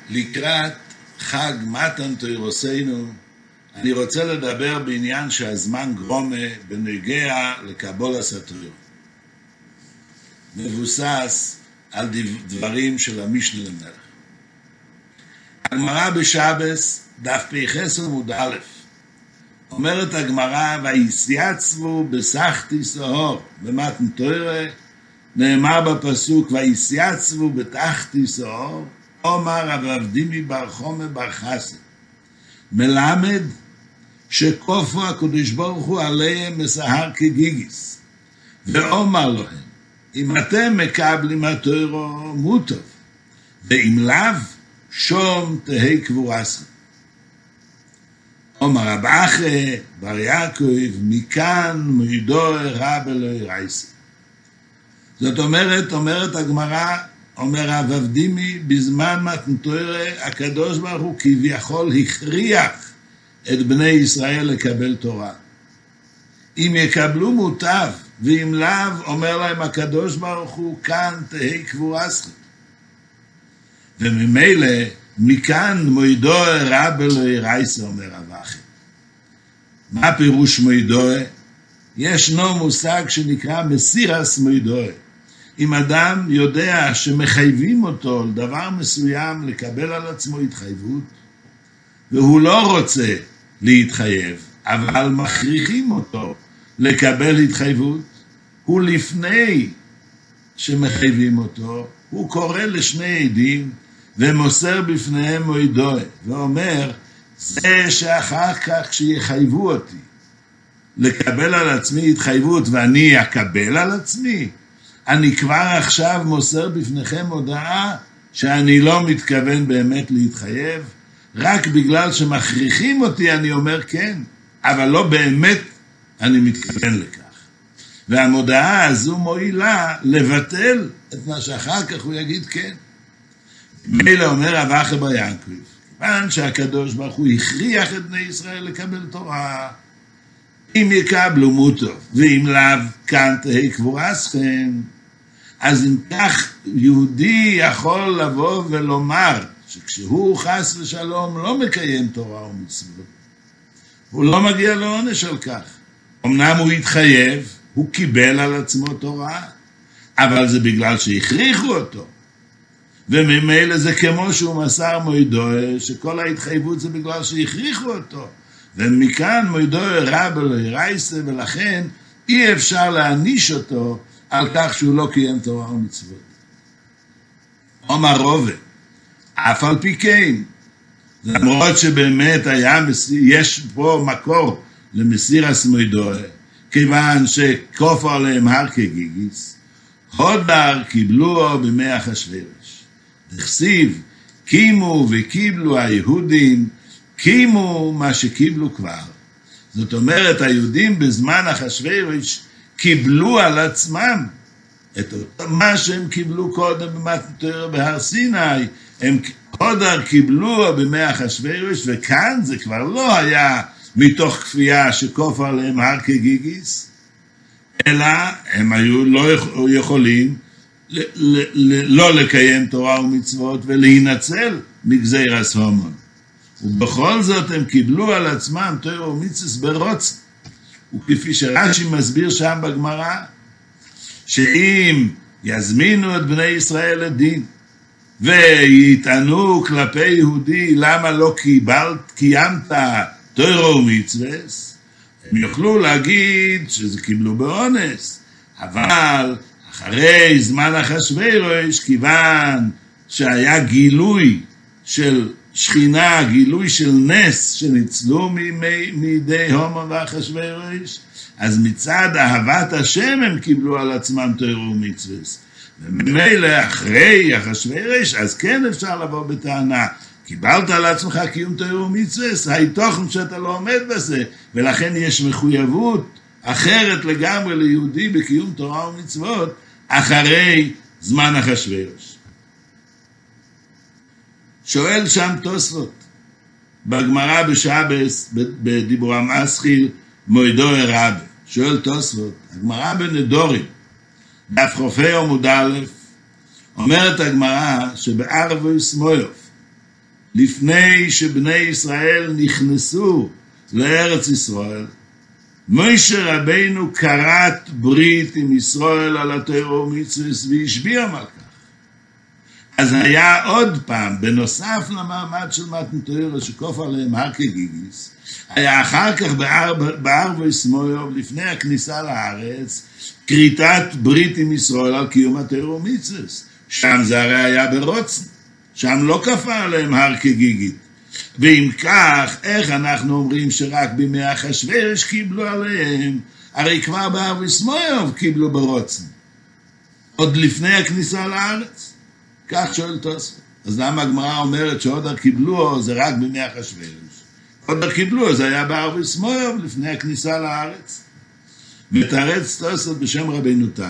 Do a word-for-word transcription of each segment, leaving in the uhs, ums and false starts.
לקראת חג מתן תורתנו, אני רוצה לדבר בעניין שהזמן גרומה בנוגע לקבולת התורה. מבוסס על דברים של המשנה למלך. הגמרא בשבס, דף פ"ח עמוד א', אומרת הגמרא, ויסייצבו בסחתי סהור, במתן תורה, נאמר בפסוק, ויסייצבו בתחתי סהור, אומר רב אבדימי בר חומא בר חסד, מלמד שכופו הקדוש ברוך הוא עליהם מסהר כגיגיס, ואומר להם, אם אתם מקבלים התורה מוטוב, ואם לאו, שום תהי קבורסכם. אומר רב אחי בר יעקב, מכאן מוידו רב אלוהי רייסה. זאת אומרת, אומרת הגמרא, אומר רב אבדימי, בזמן מתן תורה הקדוש ברוך הוא כביכול הכריח את בני ישראל לקבל תורה. אם יקבלו מוטב, ואם לאו, אומר להם הקדוש ברוך הוא, כאן תהי קבורסכם. וממילא, מכאן מוידו רב אלוהי רייסה, אומר רב אחי. מה פירוש מוידו? ישנו מושג שנקרא מסירס מוידו. אם אדם יודע שמחייבים אותו לדבר מסוים לקבל על עצמו התחייבות, והוא לא רוצה להתחייב, אבל מכריחים אותו לקבל התחייבות, הוא לפני שמחייבים אותו, הוא קורא לשני עדים ומוסר בפניהם מוידו, ואומר, זה שאחר כך שיחייבו אותי לקבל על עצמי התחייבות ואני אקבל על עצמי, אני כבר עכשיו מוסר בפניכם הודעה שאני לא מתכוון באמת להתחייב, רק בגלל שמכריחים אותי אני אומר כן, אבל לא באמת אני מתכוון לכך. והמודעה הזו מועילה לבטל את מה שאחר כך הוא יגיד כן. מילא אומר רב אחי בר יעקב, כיוון שהקדוש ברוך הוא הכריח את בני ישראל לקבל תורה, אם יקבלו מוטוב, ואם לאו, כאן תהי קבורסכם, אז אם כך יהודי יכול לבוא ולומר, שכשהוא חס ושלום לא מקיים תורה ומצוות, הוא לא מגיע לעונש על כך. אמנם הוא התחייב, הוא קיבל על עצמו תורה, אבל זה בגלל שהכריחו אותו. וממילא זה כמו שהוא מסר מוידו, שכל ההתחייבות זה בגלל שהכריחו אותו. ומכאן מוידו רב אלוהי רייסה, ולכן אי אפשר להעניש אותו על כך שהוא לא קיים תורה ומצוות. אומר רובה, אף על פי כן, למרות שבאמת היה, יש פה מקור למסירס מוידו, כיוון שכופו עליהם הר כגיגיס, הודר קיבלו בימי אחשוורוש. דכסיב, קימו וקיבלו היהודים, קימו מה שקיבלו כבר. זאת אומרת, היהודים בזמן אחשוורוש קיבלו על עצמם את מה שהם קיבלו קודם במתן תורה בהר סיני, הם הודר קיבלו בימי אחשוורוש, וכאן זה כבר לא היה מתוך כפייה שכופו עליהם הר כגיגיס, אלא הם היו לא יכולים ל- ל- ל- לא לקיים תורה ומצוות ולהינצל מגזירת המן. ובכל זאת הם קיבלו על עצמם תורה ומצוות ברוצן. וכפי שרש"י מסביר שם בגמרא, שאם יזמינו את בני ישראל לדין ויטענו כלפי יהודי למה לא קיבלת, קיימת תורה ומצוות, הם יוכלו להגיד שזה קיבלו באונס, אבל אחרי זמן אחשוורוש, כיוון שהיה גילוי של שכינה, גילוי של נס שניצלו מידי המן ואחשוורוש, אז מצד אהבת השם הם קיבלו על עצמם תורה ומצוות. וממילא אחרי אחשוורוש, אז כן אפשר לבוא בטענה, קיבלת על עצמך קיום תורה ומצוות, היתוכן שאתה לא עומד בזה, ולכן יש מחויבות אחרת לגמרי ליהודי בקיום תורה ומצוות אחרי זמן אחשוורוש. שואל שם תוספות בגמרא בשבס בדיבור המסחיל מוידו רב, שואל תוספות, הגמרא בנדורים דף חופי עמוד א', אומרת הגמרא שבערבוס מויוף לפני שבני ישראל נכנסו לארץ ישראל, משה רבינו כרת ברית עם ישראל על התורה ומצוות והשביע על כך. אז היה עוד פעם, בנוסף למעמד של מתן תורה שכוף עליהם הר כגיגיס, היה אחר כך בערב וסמויוב, לפני הכניסה לארץ, כריתת ברית עם ישראל על קיום התורה ומצוות. שם זה הרי היה ברוצן, שם לא כפה עליהם הר כגיגית. ואם כך, איך אנחנו אומרים שרק בימי אחשוורוש קיבלו עליהם? הרי כבר בערב וסמויוב קיבלו ברוצן, עוד לפני הכניסה לארץ. כך שואל תוספות. אז למה הגמרא אומרת שעוד קיבלו זה רק בימי אחשוורוש? עוד קיבלו זה היה בערב וסמויוב לפני הכניסה לארץ. מתרץ תוספות בשם רבינו תם.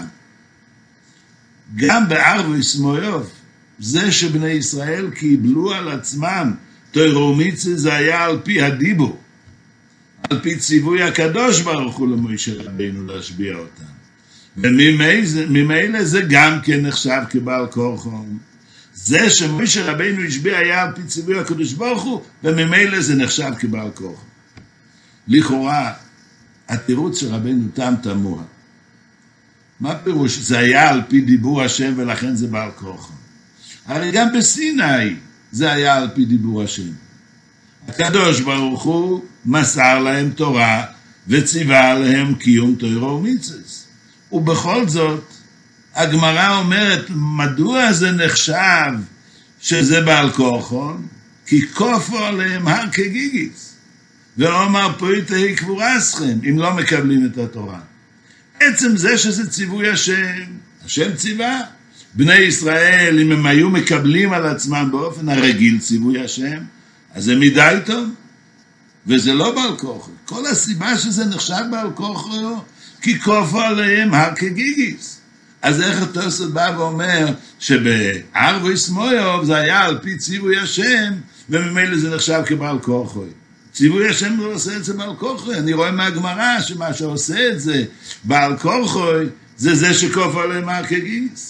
גם בערב וסמויוב, זה שבני ישראל קיבלו על עצמם תורה ומצוות, זה היה על פי הדיבור, על פי ציווי הקדוש ברוך הוא למשה רבינו להשביע אותם. וממילא זה גם כן נחשב כבעל כורחו. זה שמשה רבינו השביע היה על פי ציווי הקדוש ברוך הוא, וממילא זה נחשב כבעל כורחו. לכאורה, התירוץ של רבינו תם תמוה. מה פירוש? זה היה על פי דיבור השם ולכן זה בעל כורחו. הרי גם בסיני זה היה על פי דיבור השם. הקדוש ברוך הוא מסר להם תורה וציווה עליהם קיום תורה ומצוות. ובכל זאת, הגמרא אומרת, מדוע זה נחשב שזה בעל כורחו? כי כופו עליהם הר כגיגיס. ואומר פריטי קבורסכם, אם לא מקבלים את התורה. עצם זה שזה ציווי השם, השם ציווה. בני ישראל, אם הם היו מקבלים על עצמם באופן הרגיל ציווי השם, אז זה מדי טוב, וזה לא בעל כורחו. כל הסיבה שזה נחשב בעל כורחו, כי כופו עליהם הר כגיגיס. אז איך התוספות בא ואומר שבערב וסמויוב זה היה על פי ציווי השם, וממילא זה נחשב כבעל כורחו. ציווי השם לא עושה את זה בעל כורחו. אני רואה מהגמרא שמה שעושה את זה בעל כורחו, זה זה שכופו עליהם הר כגיגיס.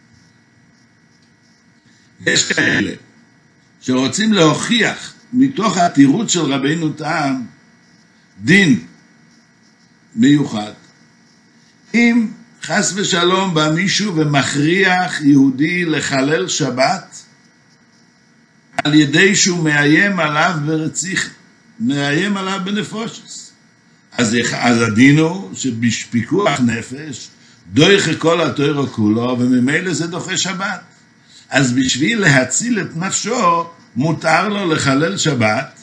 יש כאלה שרוצים להוכיח מתוך התירוץ של רבינו תם דין מיוחד. אם חס ושלום בא מישהו ומכריח יהודי לחלל שבת על ידי שהוא מאיים עליו ברציח, מאיים עליו בנפושס, אז, אז הדין הוא שבפיקוח נפש דוחה כל התורה כולו, וממילא זה דוחה שבת. אז בשביל להציל את נפשו מותר לו לחלל שבת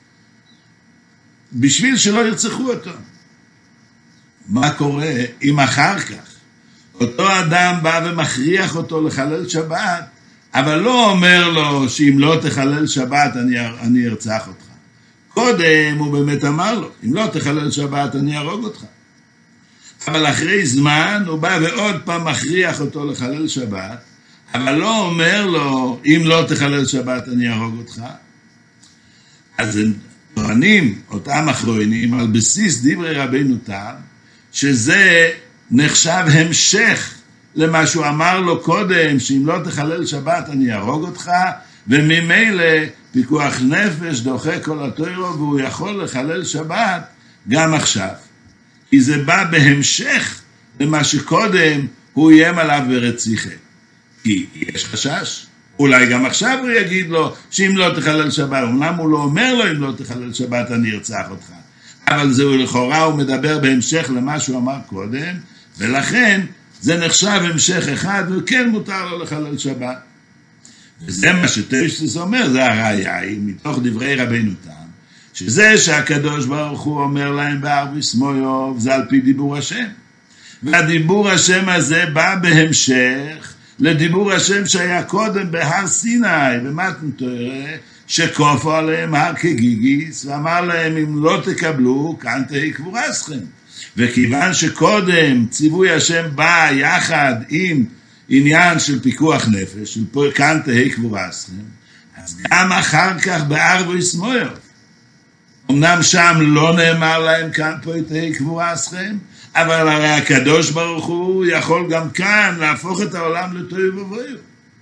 בשביל שלא ירצחו אותו. מה קורה אם אחר כך אותו אדם בא ומכריח אותו לחלל שבת, אבל לא אומר לו שאם לא תחלל שבת אני, אני ארצח אותך? קודם הוא באמת אמר לו, אם לא תחלל שבת אני ארוג אותך. אבל אחרי זמן הוא בא ועוד פעם מכריח אותו לחלל שבת, אבל לא אומר לו, אם לא תחלל שבת אני ארוג אותך. אז הם טוענים, אותם אחרונים, על בסיס דברי רבינו תם, שזה נחשב המשך למה שהוא אמר לו קודם, שאם לא תחלל שבת אני ארוג אותך, וממילא פיקוח נפש דוחה כל התורה, והוא יכול לחלל שבת גם עכשיו. כי זה בא בהמשך למה שקודם הוא איים עליו ברציחה. כי יש חשש, אולי גם עכשיו הוא יגיד לו שאם לא תחלל שבת, אומנם הוא לא אומר לו אם לא תחלל שבת אני ארצח אותך, אבל זהו לכאורה הוא מדבר בהמשך למה שהוא אמר קודם, ולכן זה נחשב המשך אחד וכן מותר לו לחלל שבת. וזה מה שטיישטס אומר, זה הראיה היא מתוך דברי רבינו תם, שזה שהקדוש ברוך הוא אומר להם בערב וסמויוב זה על פי דיבור השם, והדיבור השם הזה בא בהמשך לדיבור השם שהיה קודם בהר סיני במתן תורה, שכופו עליהם הר כגיגיס, ואמר להם אם לא תקבלו כאן תהי קבורסכם. וכיוון שקודם ציווי השם בא יחד עם עניין של פיקוח נפש, של כאן תהי קבורסכם, אז גם אחר כך בערב וסמויוב, אמנם שם לא נאמר להם כאן תהי קבורסכם, אבל הרי הקדוש ברוך הוא יכול גם כאן להפוך את העולם לתוהו ובוהו.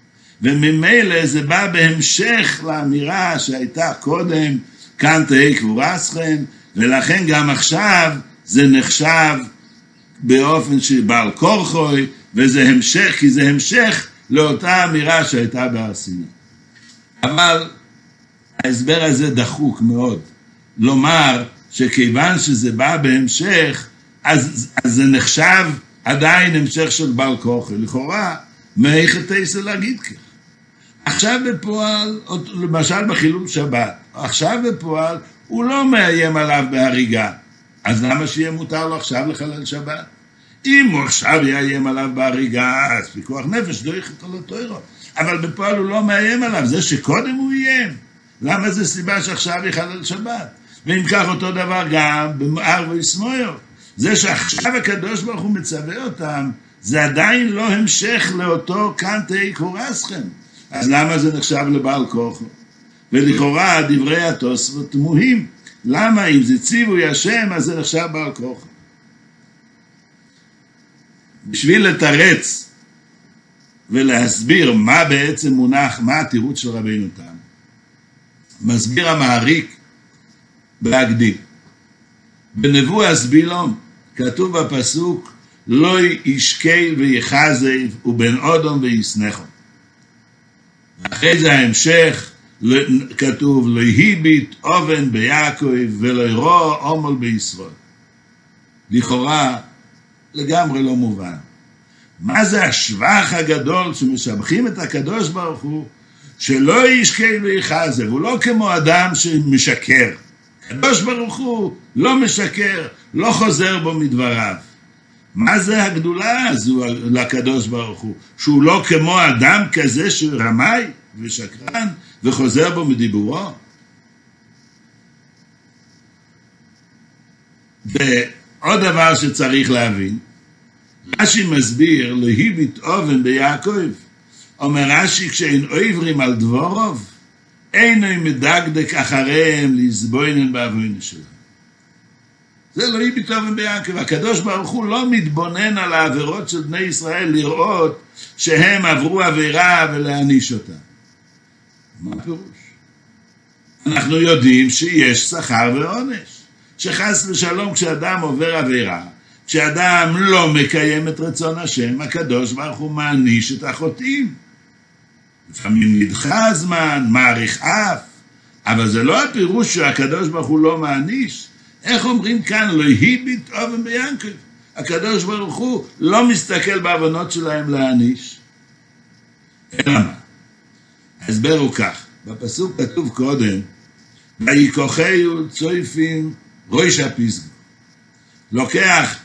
וממילא זה בא בהמשך לאמירה שהייתה קודם, כאן תהי קבורתכם, ולכן גם עכשיו זה נחשב באופן שבעל כורחוי, וזה המשך, כי זה המשך לאותה אמירה שהייתה בהר סיני. אבל ההסבר הזה דחוק מאוד. לומר שכיוון שזה בא בהמשך, אז, אז זה נחשב עדיין המשך של בעל כורחוי. לכאורה, מאיך תעשה להגיד כך? עכשיו בפועל, למשל בחילול שבת, עכשיו בפועל, הוא לא מאיים עליו בהריגה. אז למה שיהיה מותר לו עכשיו לחלל שבת? אם הוא עכשיו יאיים עליו בהריגה, אז פיקוח נפש דויך אותו לתוירו. אבל בפועל הוא לא מאיים עליו, זה שקודם הוא איים. למה זה סיבה שעכשיו יחלל שבת? ואם כך אותו דבר גם במער וישמויו. זה שעכשיו הקדוש ברוך הוא מצווה אותם, זה עדיין לא המשך לאותו כאן תהי קבורתכם. אז למה זה נחשב לבעל כורחו? ולכאורה דברי התוספות תמוהים. למה אם זה ציווי השם, אז זה נחשב בעל כורחו? בשביל לתרץ ולהסביר מה בעצם מונח, מה התירוץ של רבינו תם, מסביר המעריק בהקדים. בנבואת בלעם כתוב בפסוק, לא ישקל ויחזב ובן אדום וישנכו. אחרי זה ההמשך כתוב, לא היבית אובן ביעקב ולא ירוא עומל בישראל. לכאורה לגמרי לא מובן. מה זה השבח הגדול שמשבחים את הקדוש ברוך הוא, שלא ישקל ויחזב, הוא לא כמו אדם שמשקר. הקדוש ברוך הוא לא משקר, לא חוזר בו מדבריו. מה זה הגדולה הזו לקדוש ברוך הוא? שהוא לא כמו אדם כזה שרמאי ושקרן וחוזר בו מדיבורו? ועוד דבר שצריך להבין, רש"י מסביר, להיבית אובן ביעקב, אומר רש"י, כשאין עוברים על דבורוב, אינו מדקדק אחריהם לסבוינן בעוון שלהם. זה לא היבית אובן ביעקב. הקדוש ברוך הוא לא מתבונן על העבירות של בני ישראל לראות שהם עברו עבירה ולהעניש אותם. מה פירוש? אנחנו יודעים שיש שכר ועונש. שחס ושלום כשאדם עובר עבירה, כשאדם לא מקיים את רצון השם, הקדוש ברוך הוא מעניש את החוטאים. לפעמים נדחה הזמן, מעריך אף, אבל זה לא הפירוש שהקדוש ברוך הוא לא מעניש. איך אומרים כאן, לא היבית אובן ביעקב? הקדוש ברוך הוא לא מסתכל בעוונות שלהם להעניש. אלא מה? ההסבר הוא כך, בפסוק כתוב קודם, ויקוחהו צויפים ראש הפסגו. לוקח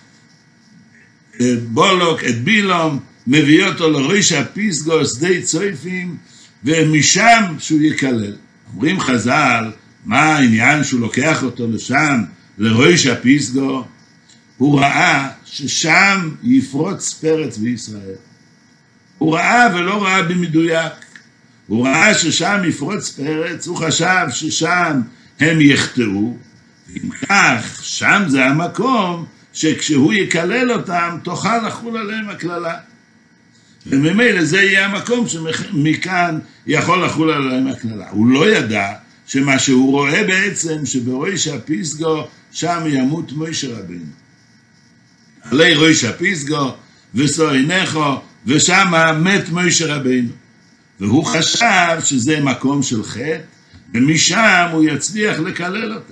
בולוק את בלעם, מביא אותו לראש הפסגו, שדה צויפים, ומשם שהוא יקלל. אומרים חז"ל, מה העניין שהוא לוקח אותו לשם, לראש הפסגו? הוא ראה ששם יפרוץ פרץ בישראל. הוא ראה ולא ראה במדויק. הוא ראה ששם יפרוץ פרץ, הוא חשב ששם הם יחטאו, ואם כך, שם זה המקום שכשהוא יקלל אותם, תוכל לחול עליהם הכללה. וממילא זה יהיה המקום שמכאן יכול לחול עליהם הכללה. הוא לא ידע שמה שהוא רואה בעצם, שבראש הפסגו, שם ימות משה רבינו. עלי ראש הפסגו, וסוינכו, ושם מת משה רבינו. והוא חשב שזה מקום של חטא, ומשם הוא יצליח לקלל אותה.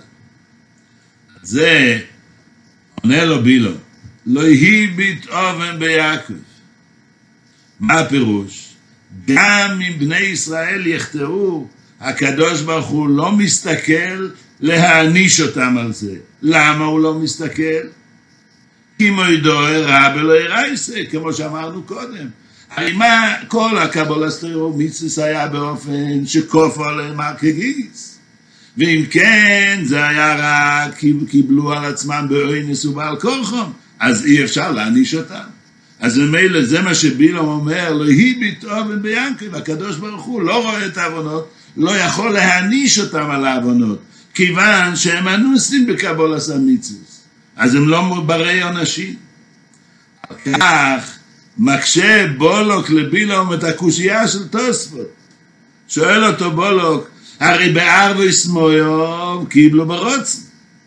זה עונה לו בלעם, לא היבית אובן ביעקב. מה הפירוש? גם אם בני ישראל יחטאו, הקדוש ברוך הוא לא מסתכל להעניש אותם על זה. למה הוא לא מסתכל? כי מוידו רע בלא ירייסה, כמו שאמרנו קודם. הרי מה כל הקבולסטרו מצווה היה באופן שכופו עליהם כגיס. ואם כן, זה היה רק כי קיבלו על עצמם באונס ובעל כורחם, אז אי אפשר להעניש אותם. אז ממילא זה מה שבלעם אומר, לא היבית אובן ביעקב, הקדוש ברוך הוא לא רואה את העוונות, לא יכול להעניש אותם על העוונות, כיוון שהם אנוסים בקבולת המצווה, אז הם לא ברי עונשים. כך מקשה בולוק לבילום את הקושייה של תוספות. שואל אותו בולוק, הרי בערבי סמויו קיבלו ברוצן.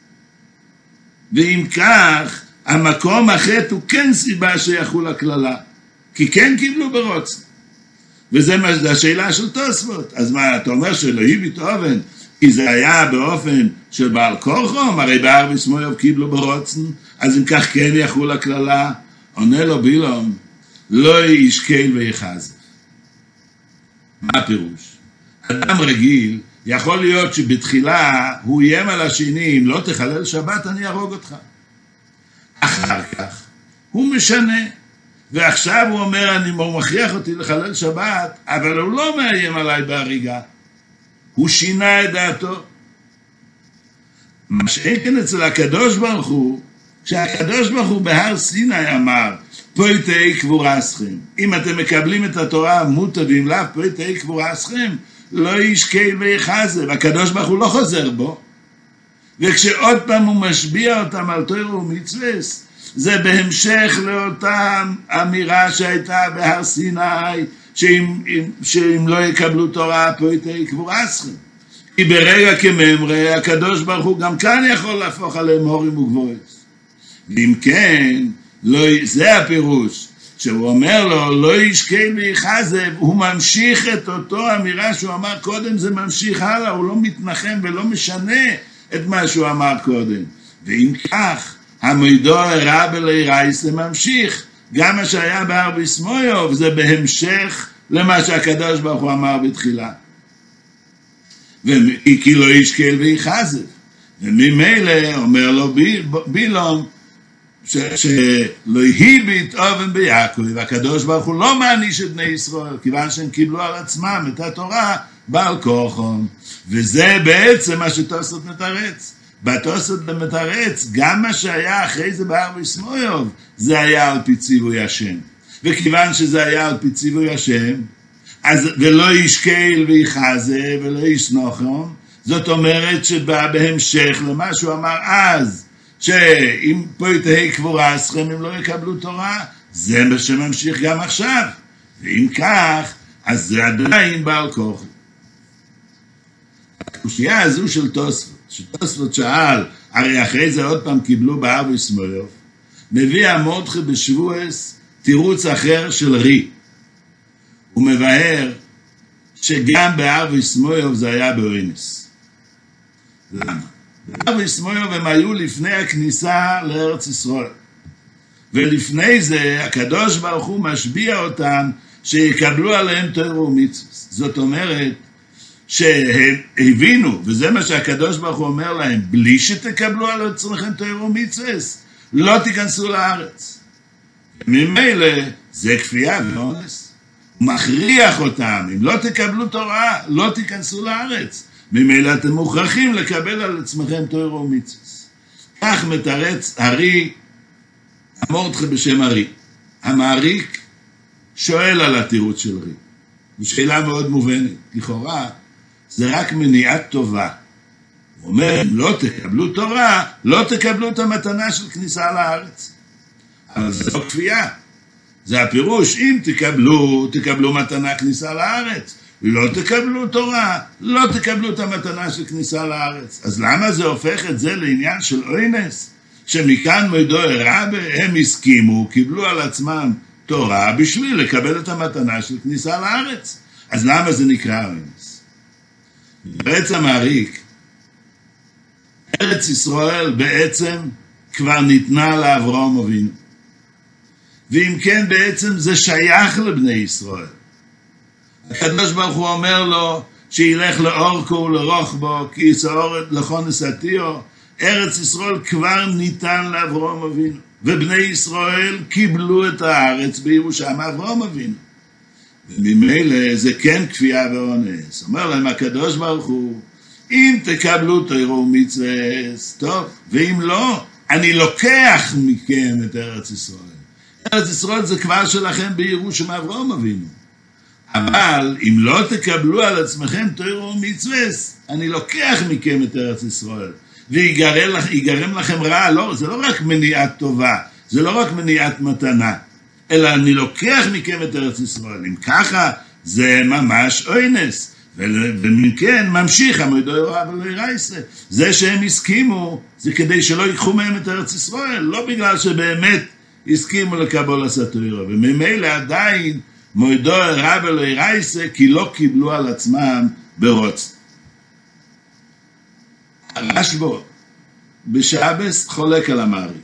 ואם כך, המקום החטא הוא כן סיבה שיחול הכללה. כי כן קיבלו ברוצן. וזה השאלה של תוספות. אז מה, אתה אומר שלא היבית אובן, כי זה היה באופן של בעל כורחום, הרי בערבי סמויו קיבלו ברוצן, אז אם כך כן יחול הכללה. עונה לו בילום, לא ישקל ויחז. מה הפירוש? אדם רגיל, יכול להיות שבתחילה הוא יים על השני, אם לא תחלל שבת אני ארוג אותך. אחר כך הוא משנה, ועכשיו הוא אומר, אני מכריח אותי לחלל שבת, אבל הוא לא מאיים עליי בהריגה. הוא שינה את דעתו. מה שאין אצל הקדוש ברוך הוא, כשהקדוש ברוך הוא בהר סיני אמר, פוי תהי קבורסכם. אם אתם מקבלים את התורה מוטבים לה, פוי תהי קבורסכם, לא ישקל ויחזה, והקדוש ברוך הוא לא חוזר בו. וכשעוד פעם הוא משביע אותם על תורה ומצוות, זה בהמשך לאותה אמירה שהייתה בהר סיני, שאם, שאם לא יקבלו תורה, פוי תהי קבורסכם. כי ברגע כממרה, הקדוש ברוך הוא גם כאן יכול להפוך עליהם הורים וגבוהים. ואם כן, לא, זה הפירוש, שהוא אומר לו, לא ישקל ויחזב, הוא ממשיך את אותו אמירה שהוא אמר קודם, זה ממשיך הלאה, הוא לא מתנחם ולא משנה את מה שהוא אמר קודם. ואם כך, המוידו הרע בלירייס זה ממשיך, גם מה שהיה בערבי סמויוב, זה בהמשך למה שהקדוש ברוך הוא אמר בתחילה. וכי לא ישקל ויחזב. וממילא אומר לו בילום, שלא היבית אובן ביעקב, והקדוש ברוך הוא לא מעניש את בני ישראל, כיוון שהם קיבלו על עצמם את התורה בעל כורחם. וזה בעצם מה שתוספות מתרץ. בתוספות מתרץ, גם מה שהיה אחרי זה בערבי סמויוב, זה היה על פי ציווי השם. וכיוון שזה היה על פי ציווי השם, אז ולא ישקל ויחזה ולא ישנוכם, זאת אומרת שבא בהמשך למה שהוא אמר אז, שאם פה תהי קבורסכם הם לא יקבלו תורה, זה מה שממשיך גם עכשיו. ואם כך, אז זה עדיין בעל כורחם. הקושייה הזו של תוספות, שתוספות שאל, הרי אחרי זה עוד פעם קיבלו בערבי סמויוב, מביא המורדכי בשבועס תירוץ אחר של רי. הוא מבאר שגם בערבי סמויוב זה היה באוינס. למה? בערבי סמויוב הם היו לפני הכניסה לארץ ישראל. ולפני זה הקדוש ברוך הוא משביע אותם שיקבלו עליהם תורה ומצוות. זאת אומרת שהם הבינו, וזה מה שהקדוש ברוך הוא אומר להם, בלי שתקבלו על עצמכם תורה ומצוות, לא תיכנסו לארץ. ממילא זה כפייה ואונס. הוא מכריח אותם, אם לא תקבלו תורה, לא תיכנסו לארץ. ממילא אתם מוכרחים לקבל על עצמכם תורה ומצוות. כך מתרץ הרי, המורדכי בשם הרי. המעריק שואל על התירוץ של רי. זו שאלה מאוד מובנת. לכאורה, זה רק מניעת טובה. הוא אומר, אם לא תקבלו תורה, לא תקבלו את המתנה של כניסה לארץ. אבל זה לא כפייה. זה הפירוש, אם תקבלו, תקבלו מתנה כניסה לארץ. לא תקבלו תורה, לא תקבלו את המתנה של כניסה לארץ. אז למה זה הופך את זה לעניין של אוינס? שמכאן מוידו רבה, הם הסכימו, קיבלו על עצמם תורה בשביל לקבל את המתנה של כניסה לארץ. אז למה זה נקרא אוינס? בארץ המעריק, ארץ ישראל בעצם כבר ניתנה לאברהם אבינו. ואם כן בעצם זה שייך לבני ישראל. הקדוש ברוך הוא אומר לו שילך לאורכו ולרוחבו, כי יסעור לכונס עתיו. ארץ ישראל כבר ניתן לאברהם אבינו, ובני ישראל קיבלו את הארץ בירושה מאברהם אבינו. וממילא זה כן כפייה ואונס. אומר להם הקדוש ברוך הוא, אם תקבלו תורה ומצוות, טוב, ואם לא, אני לוקח מכם את ארץ ישראל. ארץ ישראל זה כבר שלכם בירושה מאברהם אבינו. אבל אם לא תקבלו על עצמכם תורה ומצוות, אני לוקח מכם את ארץ ישראל, ויגרם לכם רע. לא, זה לא רק מניעת טובה, זה לא רק מניעת מתנה. אלא אני לוקח מכם את ארץ ישראל. אם ככה, זה ממש אוינס. ומכן ממשיך המוידוי רב אלוהי רייסה. זה שהם הסכימו, זה כדי שלא ייקחו מהם את ארץ ישראל, לא בגלל שבאמת הסכימו לקבול הסתוירה. וממילא עדיין מוידוי רב אלוהי רייסה, כי לא קיבלו על עצמם ברוץ. הרשב"א בשבס חולק על המאריק.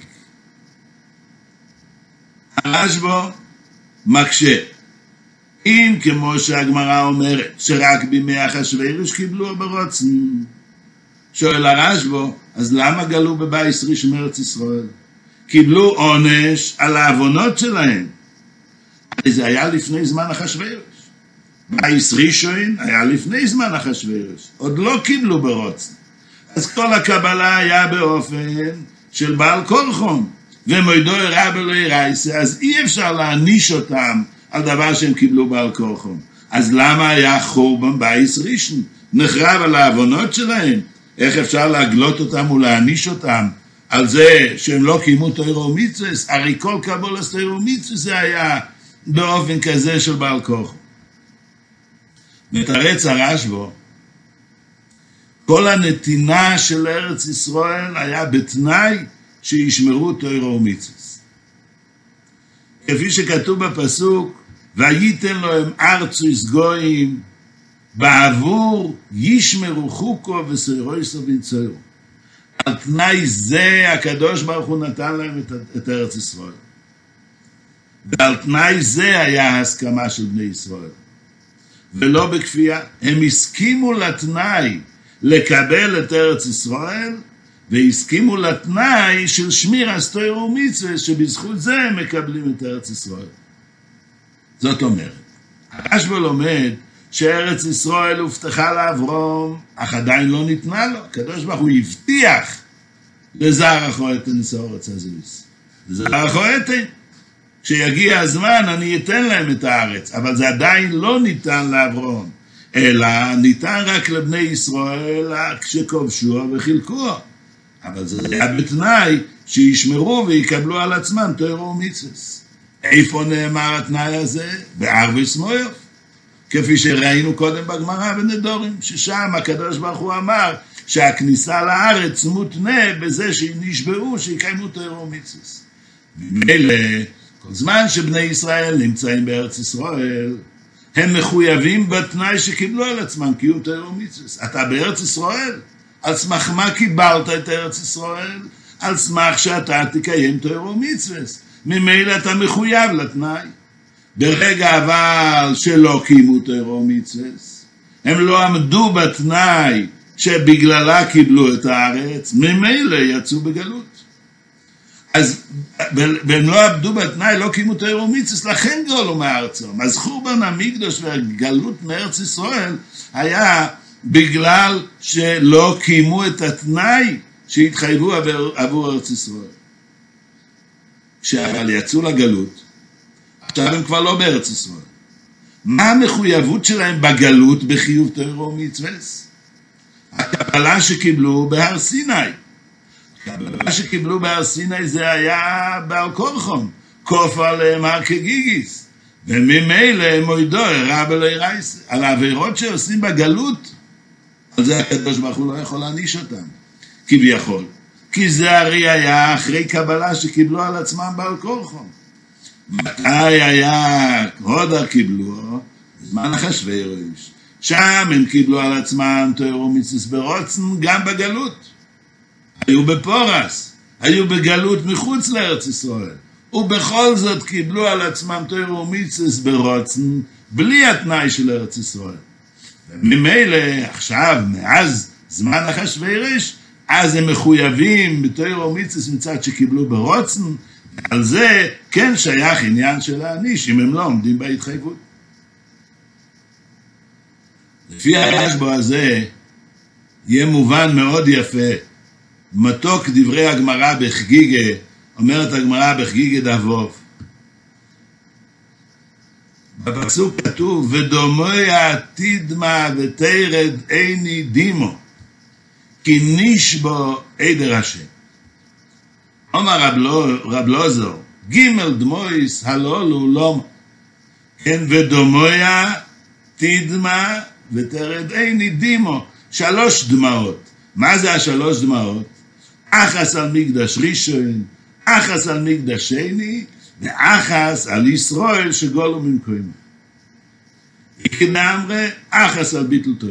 הרשב"א מקשה. אם כמו שהגמרא אומרת, שרק בימי אחשוורוש קיבלו ברוצן, שואל הרשב"א, אז למה גלו בבייס ראשון מארץ ישראל? קיבלו עונש על העוונות שלהם. זה היה לפני זמן אחשוורוש. בייס ראשון היה לפני זמן אחשוורוש. עוד לא קיבלו ברוצן. אז כל הקבלה היה באופן של בעל כורחון. ומוידוי רב אלוהי רייסה, אז אי אפשר להעניש אותם על דבר שהם קיבלו בעל כורחון. אז למה היה חורבן בייס ראשון? נחרב על העוונות שלהם. איך אפשר להגלות אותם ולהעניש אותם על זה שהם לא קיימו תורה ומצוות? הרי כל קבולת תורה ומצוות זה היה באופן כזה של בעל כורחון. מתרץ הרשב"א, כל הנתינה של ארץ ישראל היה בתנאי שישמרו תורה ומצוות. כפי שכתוב בפסוק, וייתן להם ארצות גויים, בעבור ישמרו חוקו וסוירויסו בנצוירו. על תנאי זה הקדוש ברוך הוא נתן להם את, את ארץ ישראל. ועל תנאי זה היה ההסכמה של בני ישראל. ולא בכפייה. הם הסכימו לתנאי לקבל את ארץ ישראל, והסכימו לתנאי של שמיר תורה ומצוות, שבזכות זה הם מקבלים את ארץ ישראל. זאת אומרת, הרשב"א לומד שארץ ישראל הובטחה לאברהם, אך עדיין לא ניתנה לו. הקדוש ברוך הוא הבטיח לזרע החוטן ארץ הזויס. לזרע החוטן, כשיגיע הזמן אני אתן להם את הארץ, אבל זה עדיין לא ניתן לאברהם, אלא ניתן רק לבני ישראל כשכובשו וחילקו. אבל זה היה בתנאי שישמרו ויקבלו על עצמם תורה ומצוות. איפה נאמר התנאי הזה? בערבס מויוף. כפי שראינו קודם בגמרא בנדורים, ששם הקדוש ברוך הוא אמר שהכניסה לארץ מותנה בזה שנשבעו שיקיימו תורה ומצוות. ממילא, כל זמן שבני ישראל נמצאים בארץ ישראל, הם מחויבים בתנאי שקיבלו על עצמם קיום תורה ומצוות. אתה בארץ ישראל, על סמך מה קיבלת את ארץ ישראל? על סמך שאתה תקיים תורה ומצוות. ממילא אתה מחויב לתנאי. ברגע אבל שלא קיימו תורה ומצוות, הם לא עמדו בתנאי שבגללה קיבלו את הארץ, ממילא יצאו בגלות. אז והם לא עמדו בתנאי, לא קיימו תורה ומצוות, לכן גלו מארצם. אז חורבן המקדש והגלות מארץ ישראל היה בגלל שלא קיימו את התנאי שהתחייבו עבור ארץ ישראל. כשאבל יצאו לגלות, עכשיו הם כבר לא בארץ ישראל. מה המחויבות שלהם בגלות בחיוב תורה ומצוות? הקבלה שקיבלו בהר סיני. הקבלה שקיבלו בהר סיני זה היה בעל כורחון, כופה עליהם הר כגיגיס. וממילא מוידוי רב אלוהי רייסה. על העבירות שעושים בגלות, על זה הקדוש ברוך הוא לא יכול להעניש אותם, כביכול. כי זה הרי היה אחרי קבלה שקיבלו על עצמם בעל כורחון. מתי היה הודה קיבלו? בזמן אחשוורוש. שם הם קיבלו על עצמם תורה ומצוות ברוצן, גם בגלות. היו בפורס, היו בגלות מחוץ לארץ ישראל. ובכל זאת קיבלו על עצמם תורה ומצוות ברוצן, בלי התנאי של ארץ ישראל. וממילא עכשיו, מאז זמן אחשוורוש, אז הם מחויבים בתורה ומצוות מצד שקיבלו ברוצן, על זה כן שייך עניין של העניש, אם הם לא עומדים בהתחייבות. לפי הרשב"א הזה, יהיה מובן מאוד יפה, מתוק דברי הגמרא בחגיגה, אומרת הגמרא בחגיגה דבוב. בפסוק כתוב, ודומוי תדמה ותרד איני דימו, כי נשבו עדר השם. אומר רב לוזר, גימל דמויס הלולו לום, כן, ודומויה תדמה ותרד איני דימו, שלוש דמעות. מה זה השלוש דמעות? אחס על מקדש ראשון, אחס על מקדש שני, ואחס על ישראל שגולו ממקומו. וכנאמרי, אחס על ביטל תורה.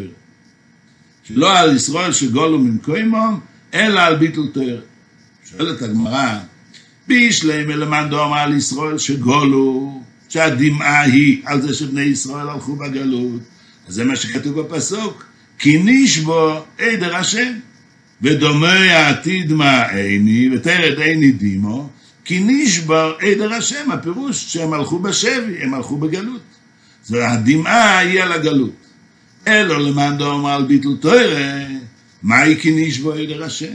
שלא על ישראל שגולו ממקומו, אלא על ביטל תורה. שואלת הגמרא, בישלם אלמנט דומר על ישראל שגולו, שהדמעה היא על זה שבני ישראל הלכו בגלות. אז זה מה שכתוב בפסוק, כי נשבו עדר השם, ודומה תדמה עיני, ותרד עיני דימו, כי נשבו עדר השם, הפירוש שהם הלכו בשבי, הם הלכו בגלות. זאת הדמעה היא על הגלות. אלו למען דומר על ביטל תורה, מהי כי נשבו עדר השם?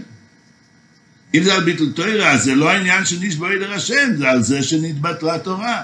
אם זה על ביטל תורה, אז זה לא העניין שנשבו עדר השם, זה על זה שנתבטלה תורה.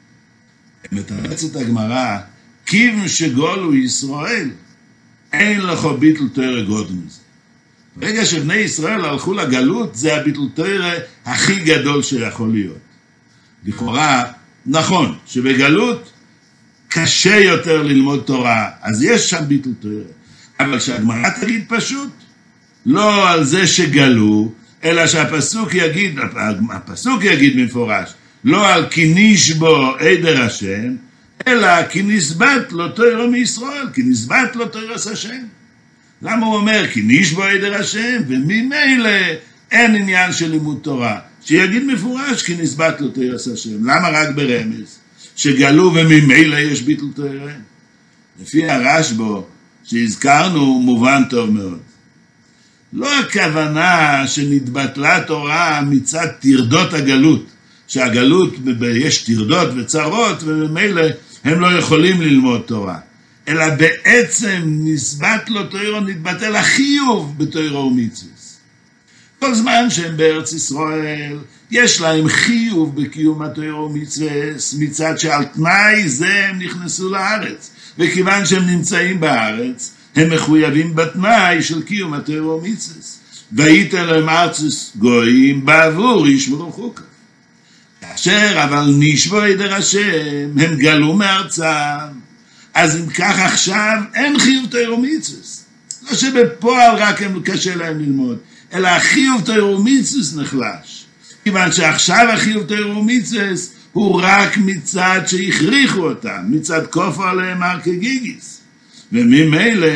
מתרצת הגמרא, כיוון שגולו ישראל, אין לך ביטל תורה גודל מזה. ברגע שבני ישראל הלכו לגלות, זה הביטל תורה הכי גדול שיכול להיות. לכאורה, נכון, שבגלות קשה יותר ללמוד תורה, אז יש שם ביטל תורה. אבל שהגמרא תגיד פשוט, לא על זה שגלו, אלא שהפסוק יגיד, הפסוק יגיד במפורש, לא על כי נשבו עדר השם, אלא כי נסבת לו תורה מישראל, כי נסבת לו תורה השם. למה הוא אומר? כי נשבו עדר השם, וממילא אין עניין של לימוד תורה. שיגיד מפורש כי נסבת לו תורה השם. למה רק ברמז? שגלו וממילא יש ביטל תורה. לפי הרשב"א שהזכרנו מובן טוב מאוד. לא הכוונה שנתבטלה תורה מצד תרדות הגלות, שהגלות יש תרדות וצרות וממילא הם לא יכולים ללמוד תורה, אלא בעצם נסבת לו תורה, נתבטל החיוב בתורה ומצוות. כל זמן שהם בארץ ישראל, יש להם חיוב בקיום התורה ומצוות, מצד שעל תנאי זה הם נכנסו לארץ, וכיוון שהם נמצאים בארץ, הם מחויבים בתנאי של קיום התורה ומצוות. וייתן להם ארצות גויים בעבור ישמרו חוקה. כאשר אבל נשבו עדר השם, הם גלו מארצם, אז אם כך עכשיו אין חיוב תורה ומצוות. לא שבפועל רק הם קשה להם ללמוד, אלא החיוב תורה ומצוות נחלש. כיוון שעכשיו החיוב תורה ומצוות הוא רק מצד שהכריחו אותם, מצד כופו עליהם הר כגיגיס. וממילא,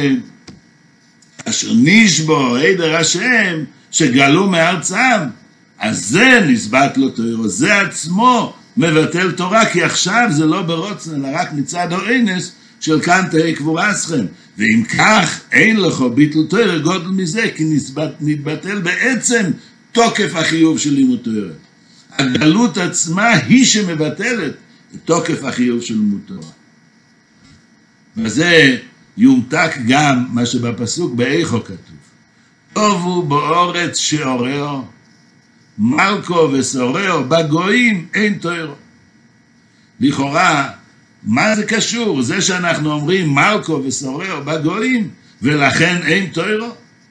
אשר נשבו עדר השם, שגלו מארצם, אז זה נסבת לו תורה, זה עצמו מבטל תורה, כי עכשיו זה לא ברוצן, אלא רק מצד האינס של כאן תהי קבורסכם. ואם כך, אין לך ביטל תורה גודל מזה, כי נסבת, נתבטל בעצם תוקף החיוב של לימוד תורה. הגלות עצמה היא שמבטלת את תוקף החיוב של לימוד תורה. וזה יומתק גם מה שבפסוק באיכו כתוב. טובו באורץ שאורהו, מלכו וסורהו, בגויים אין תורה. לכאורה, מה זה קשור? זה שאנחנו אומרים מלכו וסורהו בגויים, ולכן אין תורה?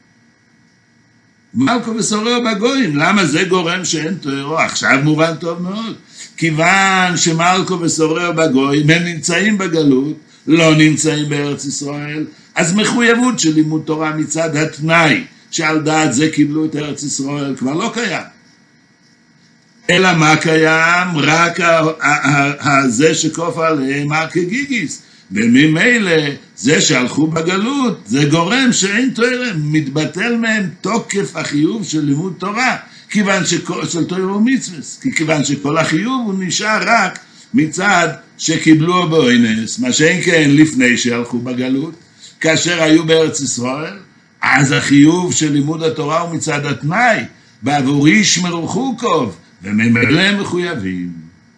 מלכו וסורהו בגויים, למה זה גורם שאין תורה? עכשיו מובן טוב מאוד. כיוון שמלכו וסורהו בגויים, הם נמצאים בגלות, לא נמצאים בארץ ישראל, אז מחויבות של לימוד תורה מצד התנאי, שעל דעת זה קיבלו את ארץ ישראל, כבר לא קיים. אלא מה קיים? רק זה שכוף עליהם הר כגיגיס. וממילא זה שהלכו בגלות, זה גורם שאין תורה, מתבטל מהם תוקף החיוב של לימוד תורה, כיוון שכל, של תורה ומצוות, כיוון שכל החיוב הוא נשאר רק מצד שקיבלו באינס, מה שאין כן לפני שהלכו בגלות, כאשר היו בארץ ישראל, אז החיוב של לימוד התורה הוא מצד התנאי, בעבור ישמרו חוקוב, וממילא מחויבים.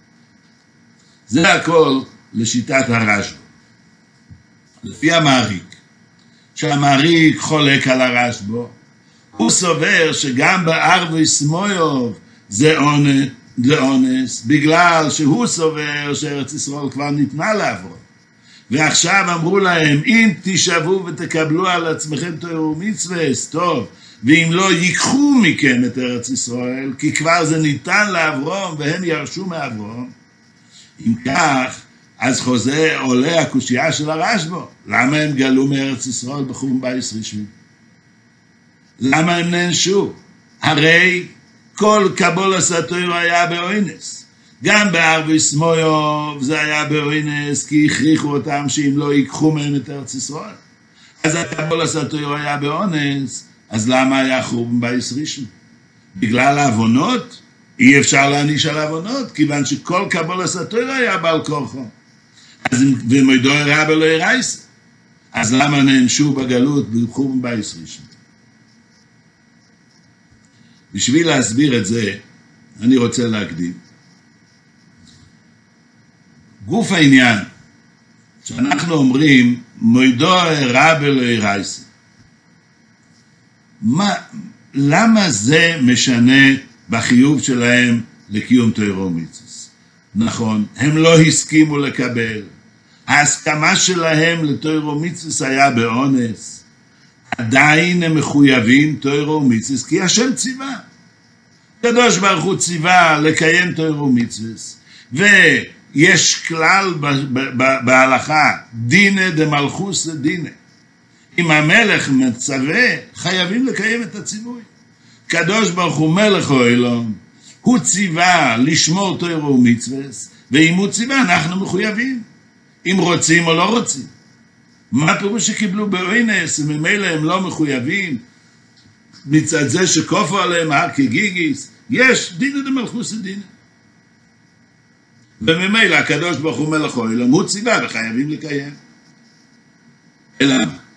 זה הכל לשיטת הרשב"א. לפי המעריק, שהמעריק חולק על הרשב"א, הוא סובר שגם בערבי סמויוב זה עונש, זה אונס, בגלל שהוא סובר שארץ ישראל כבר ניתנה לעבוד. ועכשיו אמרו להם, אם תשבו ותקבלו על עצמכם תורה ומצווה, טוב, ואם לא ייקחו מכם את ארץ ישראל, כי כבר זה ניתן לאברהם והם ירשו מאברהם. אם כך, אז חוזר עולה הקושייה של הרשב"א, למה הם גלו מארץ ישראל בחורבן בייס רשמי? למה הם נענשו? הרי כל קבולת התורה היה באונס. גם בערביס מויוב זה היה באונס, כי הכריחו אותם שאם לא ייקחו מהם את ארץ ישראל. אז הקבולת התורה היה באונס, אז למה היה חורבן בייס רשמי? בגלל העוונות? אי אפשר להעניש על העוונות, כיוון שכל קבולת התורה היה בעל כורחו. אז ומוידוע רב אלוהי רייסה. אז למה נענשו בגלות בחורבן בייס רשמי? בשביל להסביר את זה, אני רוצה להקדים. גוף העניין, שאנחנו אומרים, מוידוע רב אלוהי רייסה. מה, למה זה משנה בחיוב שלהם לקיום תורה ומצוות? נכון, הם לא הסכימו לקבל. ההסכמה שלהם לתורה ומצוות היה באונס. עדיין הם מחויבים תורה ומצוות, כי השם ציווה. הקדוש ברוך הוא ציווה לקיים תורה ומצוות. ויש כלל בהלכה, דינא דמלכוס דינא. אם המלך מצווה, חייבים לקיים את הציווי. קדוש ברוך הוא מלך העולם, הוא ציווה לשמור תורה ומצוות, ואם הוא ציווה אנחנו מחויבים, אם רוצים או לא רוצים. מה פירוש שקיבלו באונס, וממילא הם לא מחויבים, מצד זה שכופו עליהם הר כגיגיס, יש דינא דמלכוס דינא. וממילא הקדוש ברוך הוא מלך העולם, הוא ציווה וחייבים לקיים. אלא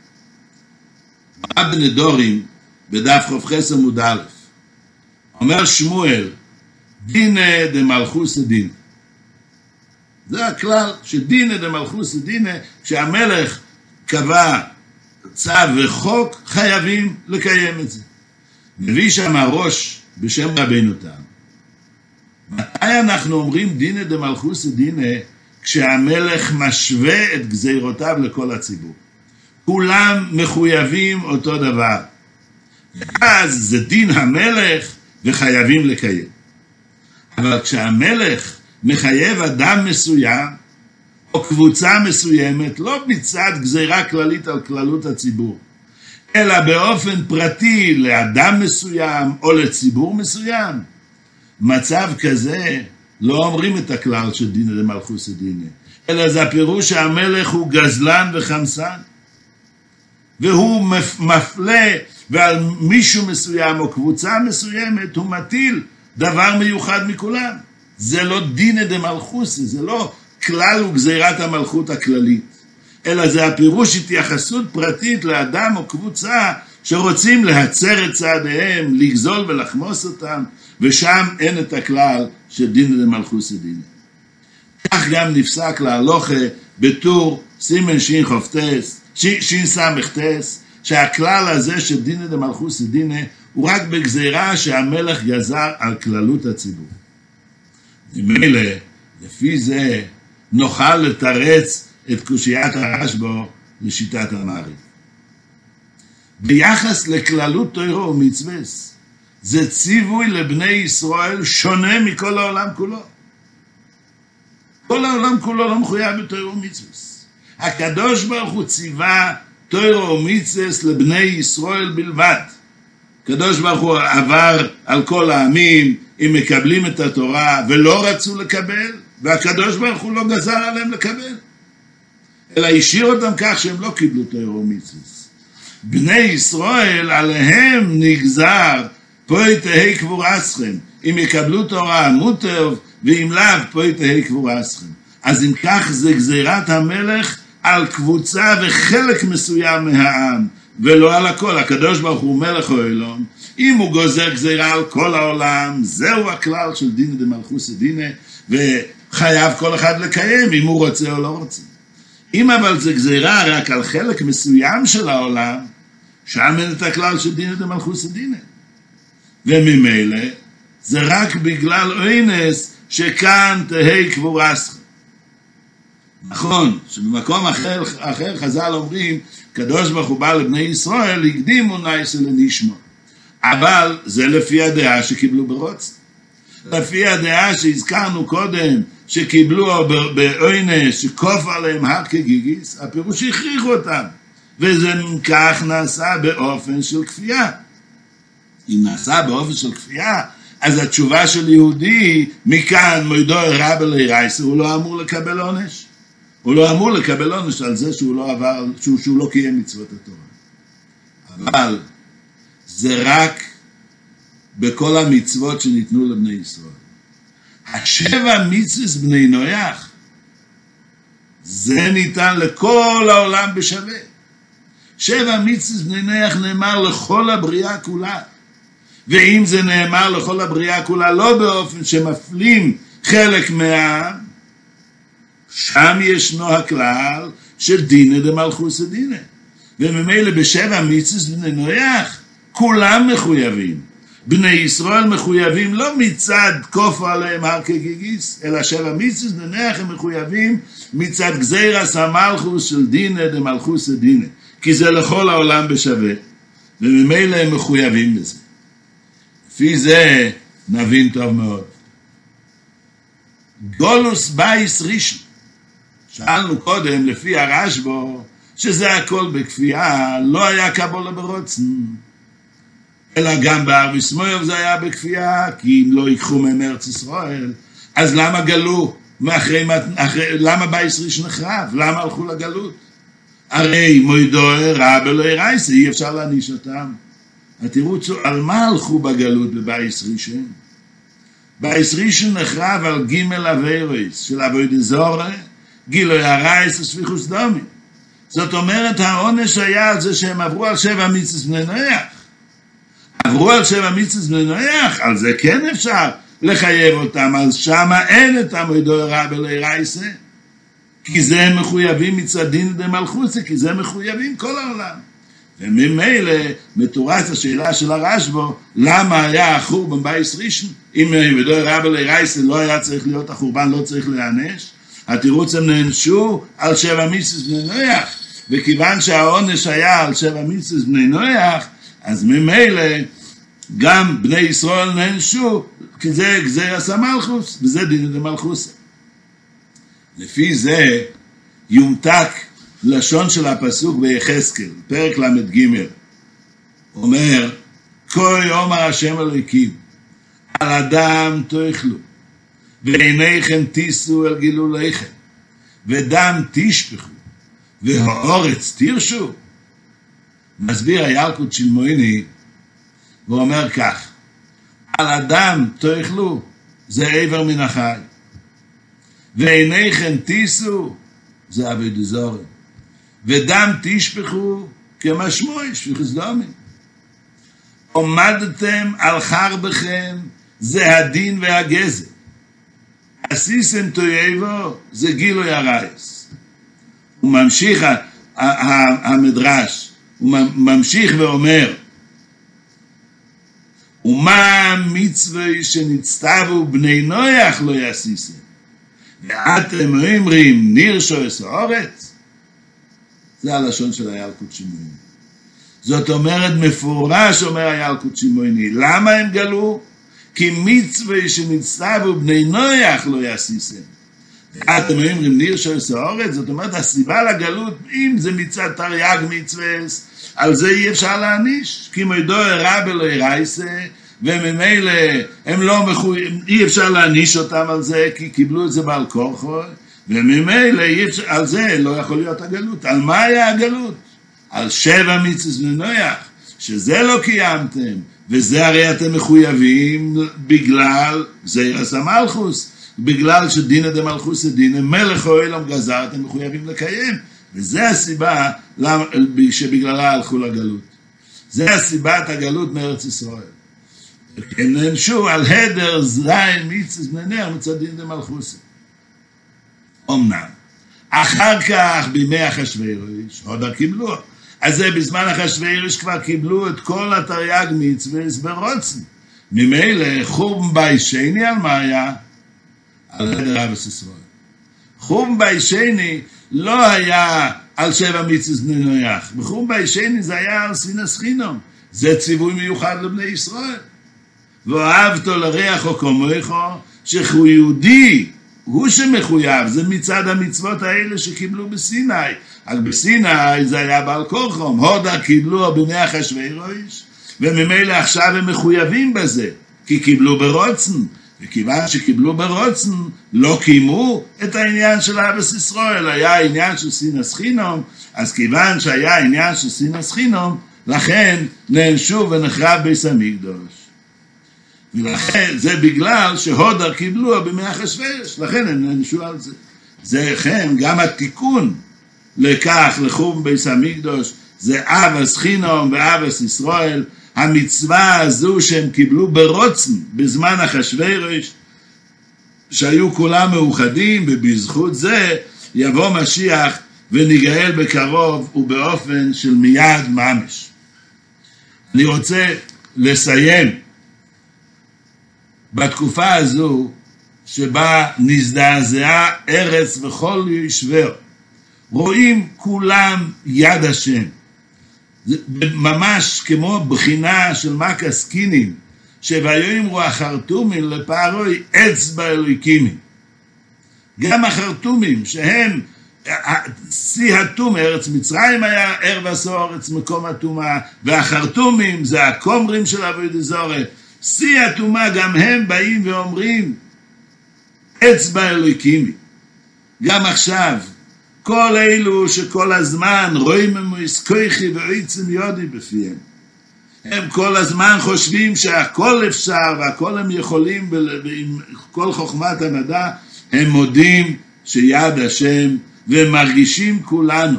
אבן הדורים בדף ח"ח עמוד א', אומר שמואל, דינא דמלכוס דינא. זה הכלל שדינא דמלכוס דינא, כשהמלך קבע צו וחוק, חייבים לקיים את זה. מביא שם הראש בשם רבינו תם. מתי אנחנו אומרים דינא דמלכוס דינא? כשהמלך משווה את גזירותיו לכל הציבור. כולם מחויבים אותו דבר. אז זה דין המלך וחייבים לקיים. אבל כשהמלך מחייב אדם מסוים, או קבוצה מסוימת, לא מצד גזירה כללית על כללות הציבור, אלא באופן פרטי לאדם מסוים או לציבור מסוים, מצב כזה לא אומרים את הכלל של דינא דמלכוס דינא, אלא זה הפירוש שהמלך הוא גזלן וחמסן, והוא מפלה, ועל מישהו מסוים או קבוצה מסוימת הוא מטיל דבר מיוחד מכולם. זה לא דינא דמלכוס, זה לא כלל וגזירת המלכות הכללית, אלא זה הפירוש התייחסות פרטית לאדם או קבוצה שרוצים להצר את צעדיהם, לגזול ולחמוס אותם, ושם אין את הכלל של דינא דמלכוס דינא. כך גם נפסק להלוכה בטור סימן שין חופטס, שין סמכתס, שהכלל הזה של דינא דמלכוס דינא הוא רק בגזירה שהמלך גזר על כללות הציבור. ממילא, לפי זה נוכל לתרץ את קושיית הרשב"א לשיטת המעריב. ביחס לכללות תורה ומצוות, זה ציווי לבני ישראל שונה מכל העולם כולו. כל העולם כולו לא מחויב בתורה ומצוות. הקדוש ברוך הוא ציווה תורה ומצוות לבני ישראל בלבד. הקדוש ברוך הוא עבר על כל העמים, אם מקבלים את התורה ולא רצו לקבל, והקדוש ברוך הוא לא גזר עליהם לקבל, אלא השאיר אותם כך שהם לא קיבלו תורה ומצוות. בני ישראל עליהם נגזר פוי תהי קבורתכם, אם יקבלו תורה מוטב, ואם לאו פוי תהי קבורתכם. אז אם כך זה גזירת המלך על קבוצה וחלק מסוים מהעם, ולא על הכל. הקדוש ברוך הוא מלך העולם, אם הוא גוזר גזירה על כל העולם, זהו הכלל של דינא דמלכוס דינא, וחייב כל אחד לקיים אם הוא רוצה או לא רוצה. אם אבל זה גזירה רק על חלק מסוים של העולם, שם אין את הכלל של דינא דמלכוס דינא. וממילא זה רק בגלל אונס שכאן תהי קבורתכם. נכון, שבמקום אחר, אחר חז"ל אומרים, קדוש ברוך הוא בא לבני ישראל, הקדימו נייסה לנשמו. אבל זה לפי הדעה שקיבלו ברוצן. לפי הדעה שהזכרנו קודם, שקיבלו בעונש, שכוף עליהם הר כגיגיס, הפירוש הכריחו אותם. וזה כך נעשה באופן של כפייה. אם נעשה באופן של כפייה, אז התשובה של יהודי, מכאן מוידוי רב אלי רייסה, הוא לא אמור לקבל עונש. הוא לא אמור לקבל עונש על זה שהוא לא עבר, שהוא, שהוא לא קיים מצוות התורה. אבל זה רק בכל המצוות שניתנו לבני ישראל. השבע מצוות בני נויח, זה ניתן לכל העולם בשווה. שבע מצוות בני נויח נאמר לכל הבריאה כולה. ואם זה נאמר לכל הבריאה כולה, לא באופן שמפלים חלק מהעם, שם ישנו הכלל של דינא דמלכוסא דינא. וממילא בשבע מצוות בני נויח, כולם מחויבים. בני ישראל מחויבים לא מצד כופו עליהם הר כגיגיס, אלא שבע מצוות בני נויח הם מחויבים מצד גזירס המלכוס של דינא דמלכוסא דינא. כי זה לכל העולם בשווה, וממילא הם מחויבים בזה. לפי זה נבין טוב מאוד. גולוס בייס ראשון. שאלנו קודם לפי הרשב"א שזה הכל בכפייה, לא היה קבלה ברוצן. אלא גם בערביס מויוב זה היה בכפייה, כי אם לא ייקחו מהם ארץ ישראל, אז למה גלו? מאחרי, אחרי, למה בייס ראשון נחרב? למה הלכו לגלות? הרי מוידוי רב אלוהי רייסה, אי אפשר להניש אותם. התירוצו, על מה הלכו בגלות בבייס ראשון? בייס ראשון נחרב על גימל אביירויס של עבודת זרה, גילוי הרייס וספיחוס דומי. זאת אומרת, העונש היה על זה שהם עברו על שבע מצוות בני נויח. עברו על שבע מצוות בני נויח, על זה כן אפשר לחייב אותם, אז שמה אין את המוידוי רב אלוהי רייסה, כי זה הם מחויבים מצד דינא דמלכוסא, כי זה מחויבים כל העולם. וממילא מתורץ השאלה של הרשב"א, למה היה החורבן בייס ראשון? אם מוידוי רב אלוהי רייסה לא היה צריך להיות החורבן, לא צריך להיענש. התירוץ הם נענשו על שבע מצוות בני נויח, וכיוון שהעונש היה על שבע מצוות בני נויח, אז ממילא גם בני ישראל נענשו, כי זה גזירס המלכוס, וזה דינא דמלכוסא. לפי זה יומתק לשון של הפסוק ביחזקאל, פרק למד ג' אומר, כה יאמר השם אלוהיכם, על אדם תאכלו, ועיניכם תישאו אל גילוליכם, ודם תשפכו, והאורץ תירשו. מסביר הילקוט שלמויני, והוא אומר כך, על אדם תאכלו, זה עבר מן החי, ועיניכם תישאו, זה עבודת זרה, ודם תשפכו, כמשמעו שפיכות דמים. עמדתם על חרבכם, זה הדין והגזל. עשיתם תועבו, זה גילוי הרייס. הוא ממשיך המדרש, הוא ממשיך ואומר, ומה המצווה שנצטוו בני נויח לא יעשיתם? ואתם אומרים, נירשו את הארץ? זה הלשון של הילקוט שמעוני. זאת אומרת, מפורש אומר הילקוט שמעוני, למה הם גלו? כי מצווה שנצטוו בני נויח לא יעשיתם. ואתם אומרים, נירשו את הארץ? זאת אומרת, הסיבה לגלות, אם זה מצד תרי"ג מצווה, על זה אי אפשר להעניש. כי מוידוי רב אלוהי רייסה, וממילא הם לא מחויבים, אי אפשר להעניש אותם על זה, כי קיבלו את זה בעל כורחו, וממילא על זה לא יכול להיות הגלות. על מה היה הגלות? על שבע מצוות בני נויח, שזה לא קיימתם, וזה הרי אתם מחויבים בגלל גזירס המלכוס, בגלל שדינא דמלכוסא דינא, מלך העולם גזר, אתם מחויבים לקיים, וזה הסיבה שבגללה הלכו לגלות. זה הסיבת הגלות מארץ ישראל. הם נענשו על הדר זין מצוות בני נויח מצד דינא דמלכוסא. אמנם, אחר כך בימי אחשוורוש, עוד קיבלו. אז זה בזמן אחשוורוש כבר קיבלו את כל התרי"ג מצוות ברוצן. ממילא חורבן בייס שני על מה היה? על הדר ארץ ישראל. חורבן בית שני לא היה על שבע מצוות בני נוח, בחורבן בית שני זה היה על שנאת חינם, זה ציווי מיוחד לבני ישראל. ואהבת לרעך כמוך, שהוא יהודי, הוא שמחויב, זה מצד המצוות האלה שקיבלו בסיני. אבל בסיני זה היה בעל כורחם, הודה קיבלו בני אחשוורוש, וממילא עכשיו הם מחויבים בזה, כי קיבלו ברוצן, וכיוון שקיבלו ברוצן, לא קיימו את העניין של אהבת ישראל, היה עניין של שנאת חינם, אז כיוון שהיה עניין של שנאת חינם, לכן נענשו ונחרב בית המקדש. ולכן זה בגלל שהודר קיבלו במאה אחשוורוש, לכן הם נענשו על זה. זה כן, גם התיקון לכך לחורבן בית המקדש, זה אהבת חינם ואהבת ישראל, המצווה הזו שהם קיבלו ברוצן בזמן אחשוורוש, שהיו כולם מאוחדים, ובזכות זה יבוא משיח וניגאל בקרוב ובאופן של מיד ממש. אני רוצה לסיים בתקופה הזו שבה נזדעזעה ארץ וכל יושביה, רואים כולם יד השם, זה ממש כמו בחינה של מקס קינים, שויאמרו החרטומים לפרעה אצבע אלוהיקים. גם החרטומים שהם שיא הטומאה, ארץ מצרים היה ערב עשור ארץ מקום הטומאה, והחרטומים זה הקומרים של עבודת זרה, שיא הטומאה, גם הם באים ואומרים אצבע אלוהיקים. גם עכשיו כל אלו שכל הזמן רואים הם כוחי ועצם יודי בפיהם, הם כל הזמן חושבים שהכל אפשר והכל הם יכולים, ועם כל חוכמת המדע הם מודים שיד השם, ומרגישים כולנו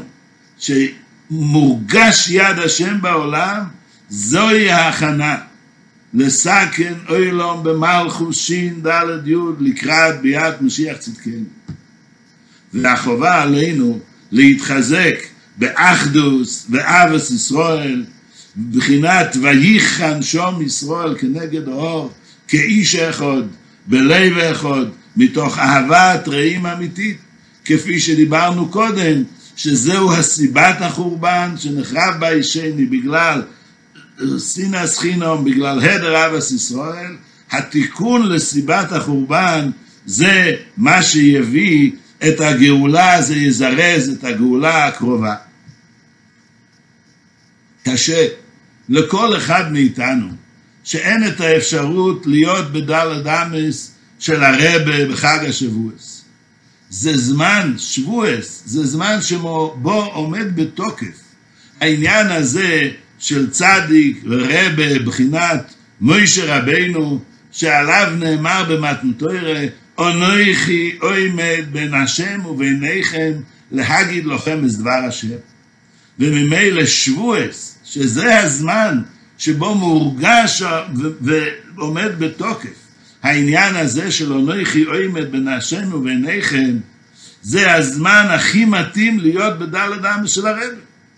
שמורגש יד השם בעולם, זוהי ההכנה לסכן אוילום במלכוס שין ד' י' לקראת ביאת משיח צדקנו. והחובה עלינו להתחזק באחדוס ואהבת ישראל, בחינת ויחן שום ישראל כנגד האור, כאיש אחד בלב אחד, מתוך אהבת רעים אמיתית, כפי שדיברנו קודם, שזהו הסיבת החורבן שנחרב בית שני בגלל שנאת חינם, בגלל היעדר אהבת ישראל. התיקון לסיבת החורבן זה מה שיביא את הגאולה, זה יזרז את הגאולה הקרובה. קשה לכל אחד מאיתנו שאין את האפשרות להיות בדלת אמס של הרבה בחג השבועס. זה זמן שבועס, זה זמן שבו עומד בתוקף העניין הזה של צדיק ורבה, בחינת מוישה רבינו, שעליו נאמר במתן תורה, אנוכי עומד בין השם וביניכם להגיד לכם את דבר השם. וממילא שבועס, שזה הזמן שבו מורגש ועומד בתוקף העניין הזה של אנוכי עומד בין השם וביניכם, זה הזמן הכי מתאים להיות בדלת אמס של הרב.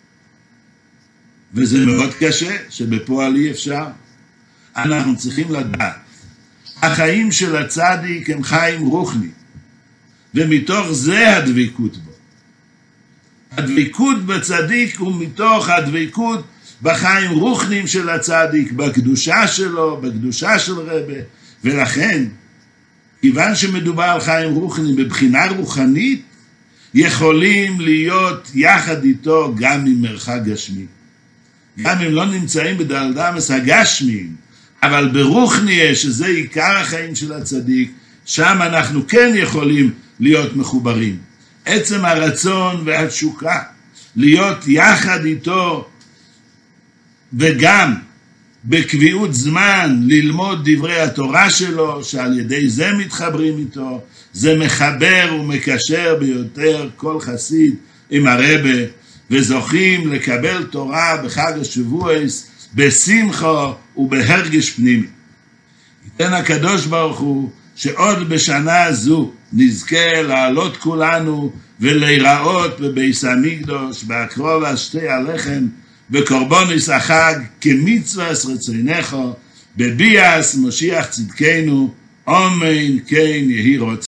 וזה מאוד קשה, שבפועל אי אפשר. אנחנו צריכים לדעת, החיים של הצדיק הם חיים רוחני, ומתוך זה הדבקות בו. הדבקות בצדיק הוא מתוך הדבקות בחיים רוחניים של הצדיק, בקדושה שלו, בקדושה של רבה. ולכן, כיוון שמדובר על חיים רוחניים בבחינה רוחנית, יכולים להיות יחד איתו גם עם מרחק גשמי. גם אם לא נמצאים בדלת אמס הגשמיים, אבל ברוחניה, שזה עיקר החיים של הצדיק, שם אנחנו כן יכולים להיות מחוברים. עצם הרצון והתשוקה להיות יחד איתו, וגם בקביעות זמן ללמוד דברי התורה שלו, שעל ידי זה מתחברים איתו, זה מחבר ומקשר ביותר כל חסיד עם הרבה, וזוכים לקבל תורה בחג השבועס בשמחה ובהרגש פנימי. ייתן הקדוש ברוך הוא שעוד בשנה זו נזכה לעלות כולנו ולהיראות בבית המקדש בהקרבת שתי הלחם וקורבנות החג כמצווה רצונך בביאת משיח צדקנו, אמן כן יהי רצון.